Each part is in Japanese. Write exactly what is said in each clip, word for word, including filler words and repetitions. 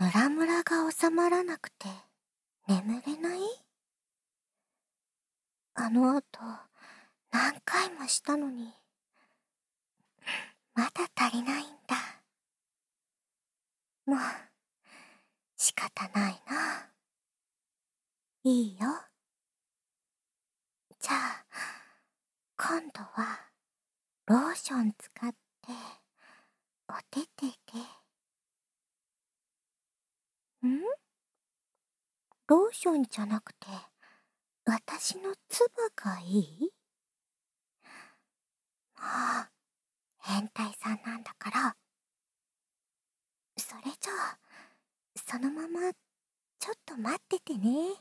ムラムラが収まらなくて眠れない？あの後何回もしたのにまだ足りないんだ。もう仕方ないな。いいよ。じゃあ今度はローション使ってお手手で。ん？ローションじゃなくて私の唾がいい？もう変態さんなんだから。それじゃあそのままちょっと待っててね。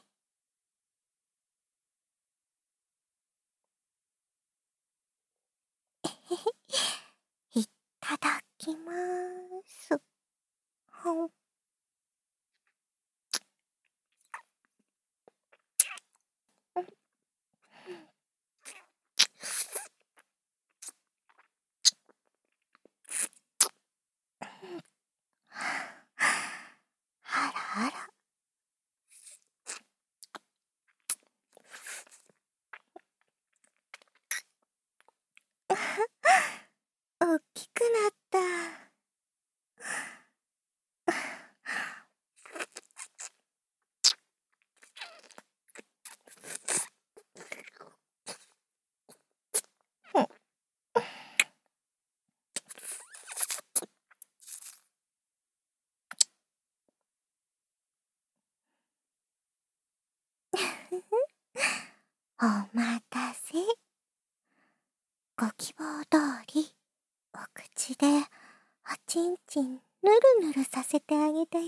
いただきまーす。ほん。あらあら。おっきくなった。お待たせ。ご希望通りお口でおちんちんぬるぬるさせてあげたよ。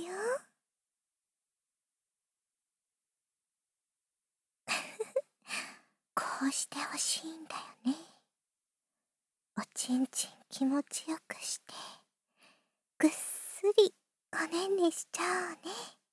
こうしてほしいんだよね。おちんちん気持ちよくしてぐっすりおねんねしちゃおうね。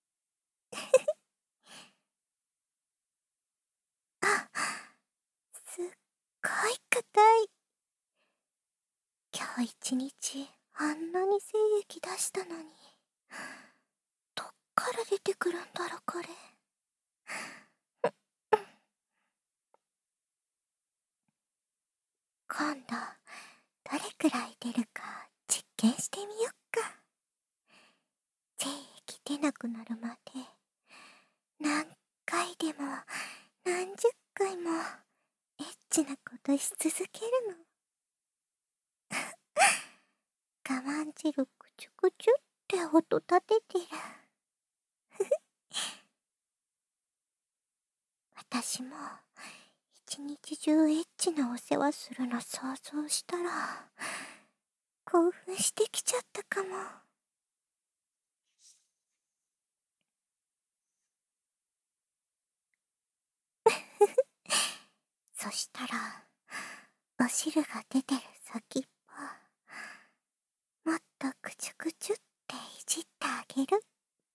あ、すっごい硬い。今日一日あんなに精液出したのにどっから出てくるんだろこれ。今度どれくらい出るか実験してみよっか。精液出なくなるまで何回でも何十回もエッチなことし続けるの。我慢汁くちゅくちゅって音立ててる。私も一日中エッチなお世話するの想像したら興奮してきちゃったかも。そしたらお汁が出てる先っぽもっとくちゅくちゅっていじってあげる。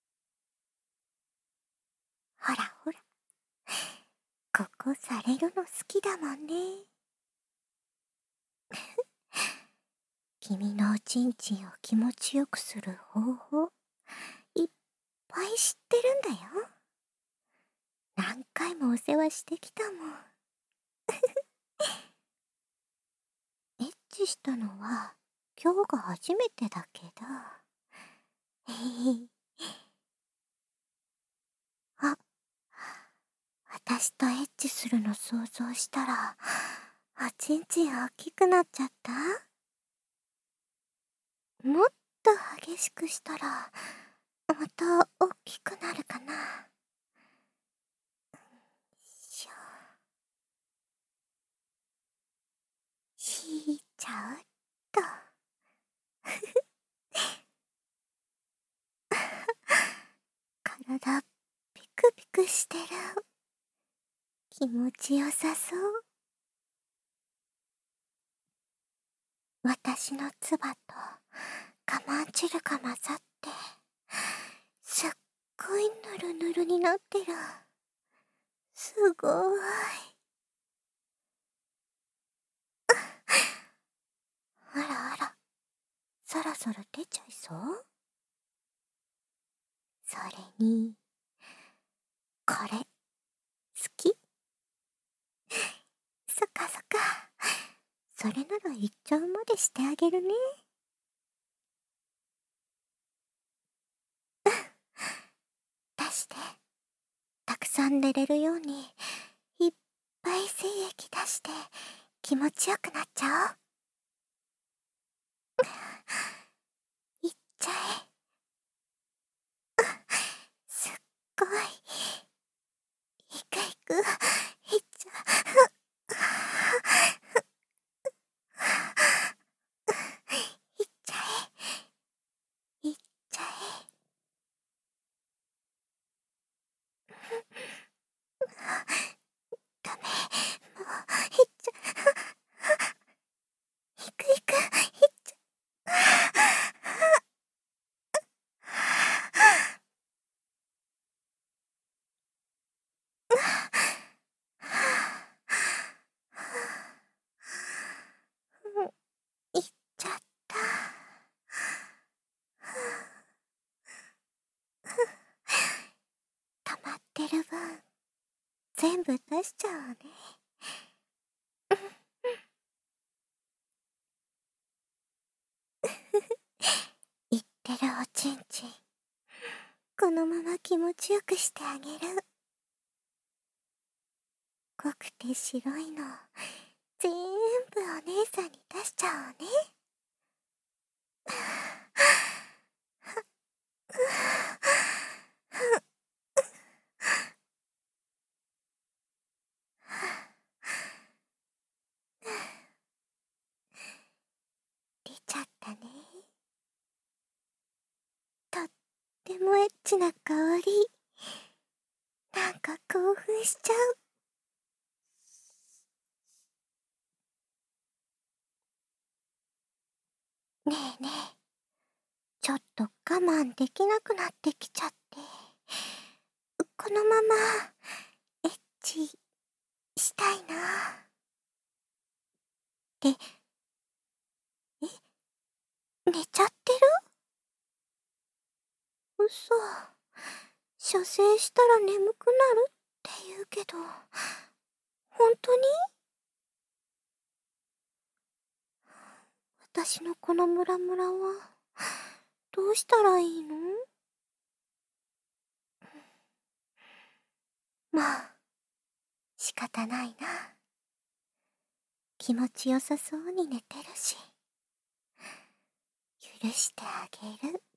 ほらほら、ここされるの好きだもんね。君のおちんちんを気持ちよくする方法いっぱい知ってるんだよ。何回もお世話してきたもん。エッチしたのは今日が初めてだけど。えへ。あ、私とエッチするの想像したらおちんちん大きくなっちゃった？もっと激しくしたらまた大きくなるかな。しょしーちゃうっと。体ピクピクしてる。気持ちよさそう。私の唾と我慢汁が混ざってすっごいぬるぬるになってる。すごーい。あらあら、そろそろ出ちゃいそう？ それに、これ、好き？そっかそっか。それなら一丁までしてあげるね。出して。たくさん寝れるように、いっぱい精液出して、気持ちよくなっちゃおう。いっちゃえ。すっごい。いくいく、いっちゃ、いっちゃえ。いっちゃえ。ダメ。もう、いっちゃ、いくいく、いっちゃ、いっちゃった。溜まってる分、全部出しちゃおうね。言ってるおちんちん、このまま気持ちよくしてあげる。濃くて白いの、ぜーんぶお姉さんに出しちゃおうね。出ちゃったね。とってもエッチな香り。なんか興奮しちゃう。ねえねえ、ちょっと我慢できなくなってきちゃって、このままエッチしたいな。で、え、寝ちゃってる？嘘。射精したら眠くなるって言うけど、本当に？私のこのムラムラは、どうしたらいいの？まあ、仕方ないな。気持ちよさそうに寝てるし、許してあげる。